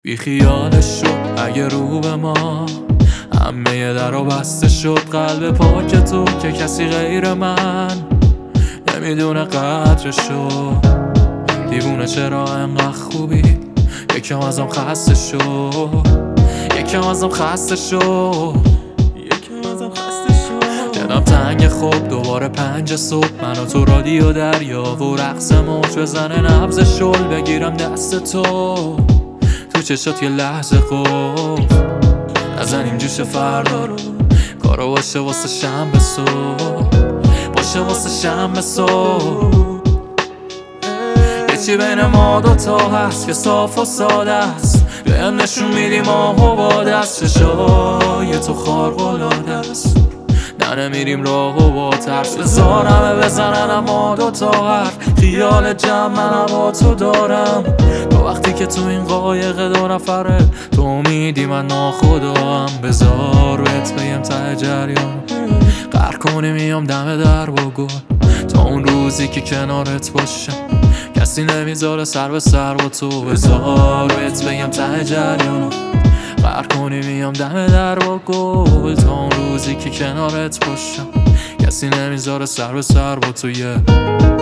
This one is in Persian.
بی خیالش شد اگه رو به ما همه در و بسته شد، قلب پاک تو که کسی غیر من نمیدونه قدرشو. دیوونه چرا انقدر خوبی، یکم ازم خسته شد، یکم ازم خسته شد، دلم تنگ خوب دوباره 5 صبح، من و تو رادیو دریا و رقص موج بزنه نبض شل، بگیرم دست تو چشات یه لحظه خوب، نزنیم جوش فردا رو، کارو باشه واسه شنبه صبح، باشه واسه شنبه صبح. یه چی بین ما دوتا هست که صاف و ساده است، بیایم نشون میدیم آه و باده است، چشای تو خارق‌العاده است، نمیریم راه و با ترس بزار همه بزنن اما دوتا حرف، خیال جمع من با تو دارم، تو وقتی که تو این قایق 2 نفره، تو امیدی من ناخدام، بزار بهت بگم ته جریان غرق کنی میام دم در با گل، تا اون روزی که کنارت باشم کسی نمیذاره سر به سر با تو، بزار بهت بگم ته جریان غرق کنی میام دم در با گل، تا اون روزی که کنارت باشم کسی نمیذاره سر به سر با تو.